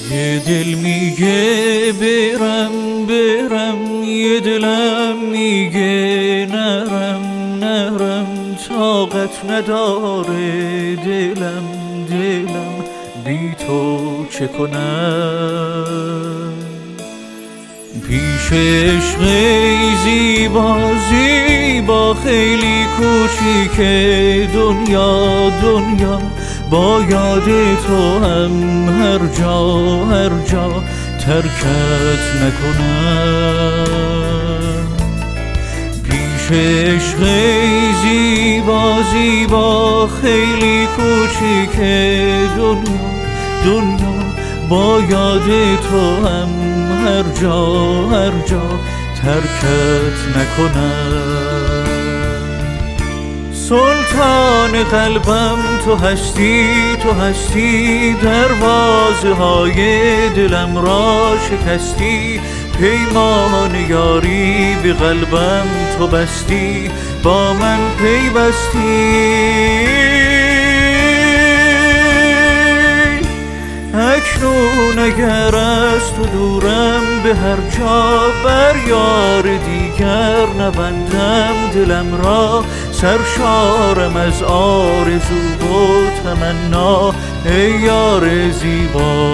یه دل میگه برم برم، یه دلم میگه نرم نرم، طاقت نداره دلم بی تو چه کنم. پیش عشق زیبا زیبا خیلی کوچیکه دنیا با یاد تو هم هر جا ترکت نکنم. پیش عشق زیبا خیلی کوچیکه دنیا با یاد تو هم هر جا ترکت نکنم. سلطان قلبم تو هستی، دروازه های دلم را شکستی، پیمان یاری به قلبم تو بستی، با من پیوستی. اکنون اگر از تو دورم به هر جا، بر یار دیگر نبندم دلم را، سرشارم از آرزو و تمنا ای یار زیبا.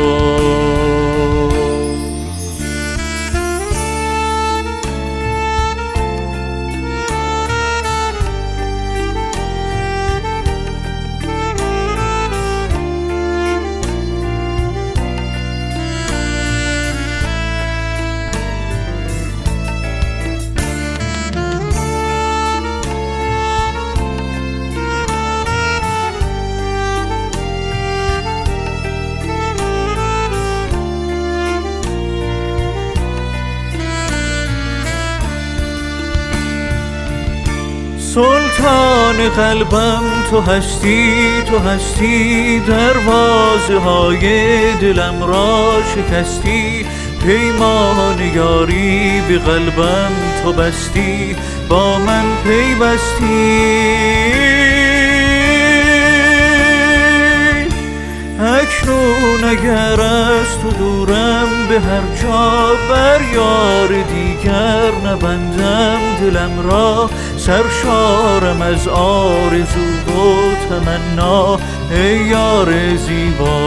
سلطان قلبم تو هستی، دروازه های دلم را شکستی، پیمان یاری به قلبم تو بستی، با من پیوستی. اکنون اگر از تو دورم به هر جا، بر یار دیگر نبندم دلم را، سرشارم از آرزو و تمنا ای یار زیبا.